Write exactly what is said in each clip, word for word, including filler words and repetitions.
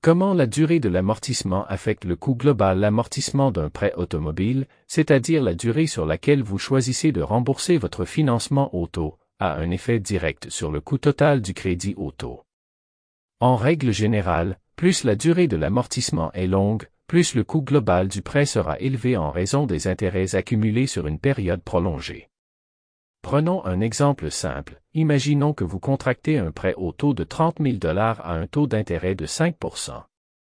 Comment la durée de l'amortissement affecte le coût global? L'amortissement d'un prêt automobile, c'est-à-dire la durée sur laquelle vous choisissez de rembourser votre financement auto, a un effet direct sur le coût total du crédit auto. En règle générale, plus la durée de l'amortissement est longue, plus le coût global du prêt sera élevé en raison des intérêts accumulés sur une période prolongée. Prenons un exemple simple. Imaginons que vous contractez un prêt au taux de trente mille dollars à un taux d'intérêt de cinq pour cent.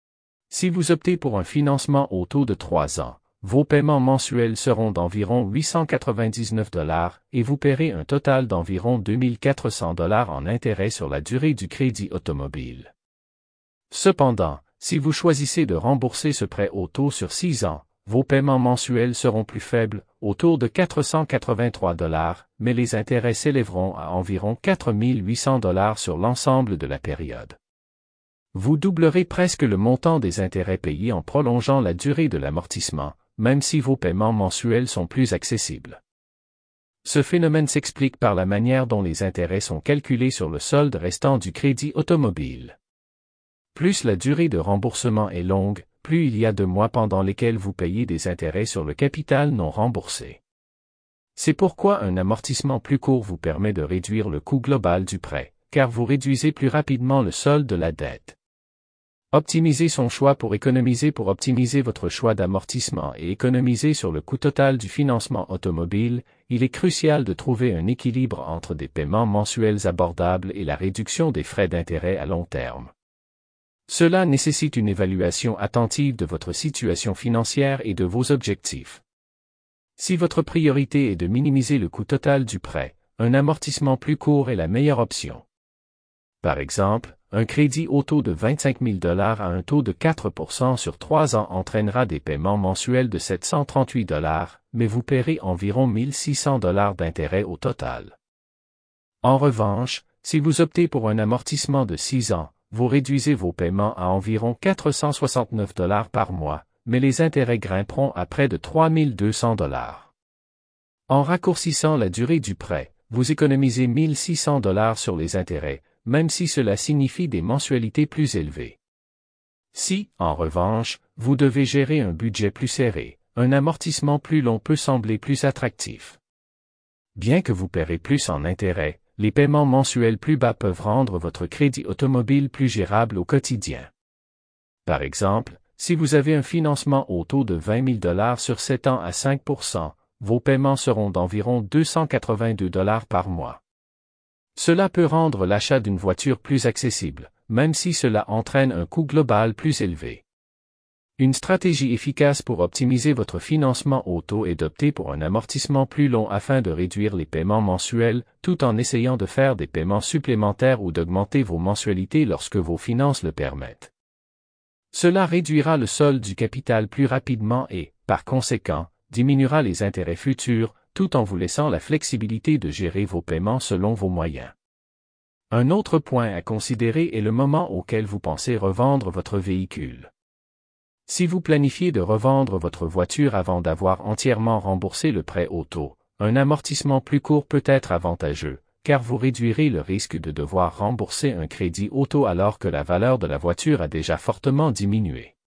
Si vous optez pour un financement au taux de trois ans, vos paiements mensuels seront d'environ huit cent quatre-vingt-dix-neuf dollars et vous paierez un total d'environ deux mille quatre cents dollars en intérêt sur la durée du crédit automobile. Cependant, si vous choisissez de rembourser ce prêt au taux sur six ans, vos paiements mensuels seront plus faibles, autour de quatre cent quatre-vingt-trois dollars, mais les intérêts s'élèveront à environ quatre mille huit cents dollars sur l'ensemble de la période. Vous doublerez presque le montant des intérêts payés en prolongeant la durée de l'amortissement, même si vos paiements mensuels sont plus accessibles. Ce phénomène s'explique par la manière dont les intérêts sont calculés sur le solde restant du crédit automobile. Plus la durée de remboursement est longue, plus il y a de mois pendant lesquels vous payez des intérêts sur le capital non remboursé. C'est pourquoi un amortissement plus court vous permet de réduire le coût global du prêt, car vous réduisez plus rapidement le solde de la dette. Optimisez son choix pour économiser pour optimiser votre choix d'amortissement et économiser sur le coût total du financement automobile, il est crucial de trouver un équilibre entre des paiements mensuels abordables et la réduction des frais d'intérêt à long terme. Cela nécessite une évaluation attentive de votre situation financière et de vos objectifs. Si votre priorité est de minimiser le coût total du prêt, un amortissement plus court est la meilleure option. Par exemple, un crédit au taux de vingt-cinq mille dollars à un taux de quatre pour cent sur trois ans entraînera des paiements mensuels de sept cent trente-huit dollars, mais vous paierez environ mille six cents dollars d'intérêt au total. En revanche, si vous optez pour un amortissement de six ans, vous réduisez vos paiements à environ quatre cent soixante-neuf dollars par mois, mais les intérêts grimperont à près de trois mille deux cents dollars. En raccourcissant la durée du prêt, vous économisez mille six cents dollars sur les intérêts, même si cela signifie des mensualités plus élevées. Si, en revanche, vous devez gérer un budget plus serré, un amortissement plus long peut sembler plus attractif. Bien que vous paierez plus en intérêts, les paiements mensuels plus bas peuvent rendre votre crédit automobile plus gérable au quotidien. Par exemple, si vous avez un financement au taux de vingt mille dollars sur sept ans à cinq pour cent, vos paiements seront d'environ deux cent quatre-vingt-deux dollars par mois. Cela peut rendre l'achat d'une voiture plus accessible, même si cela entraîne un coût global plus élevé. Une stratégie efficace pour optimiser votre financement auto est d'opter pour un amortissement plus long afin de réduire les paiements mensuels, tout en essayant de faire des paiements supplémentaires ou d'augmenter vos mensualités lorsque vos finances le permettent. Cela réduira le solde du capital plus rapidement et, par conséquent, diminuera les intérêts futurs, tout en vous laissant la flexibilité de gérer vos paiements selon vos moyens. Un autre point à considérer est le moment auquel vous pensez revendre votre véhicule. Si vous planifiez de revendre votre voiture avant d'avoir entièrement remboursé le prêt auto, un amortissement plus court peut être avantageux, car vous réduirez le risque de devoir rembourser un crédit auto alors que la valeur de la voiture a déjà fortement diminué.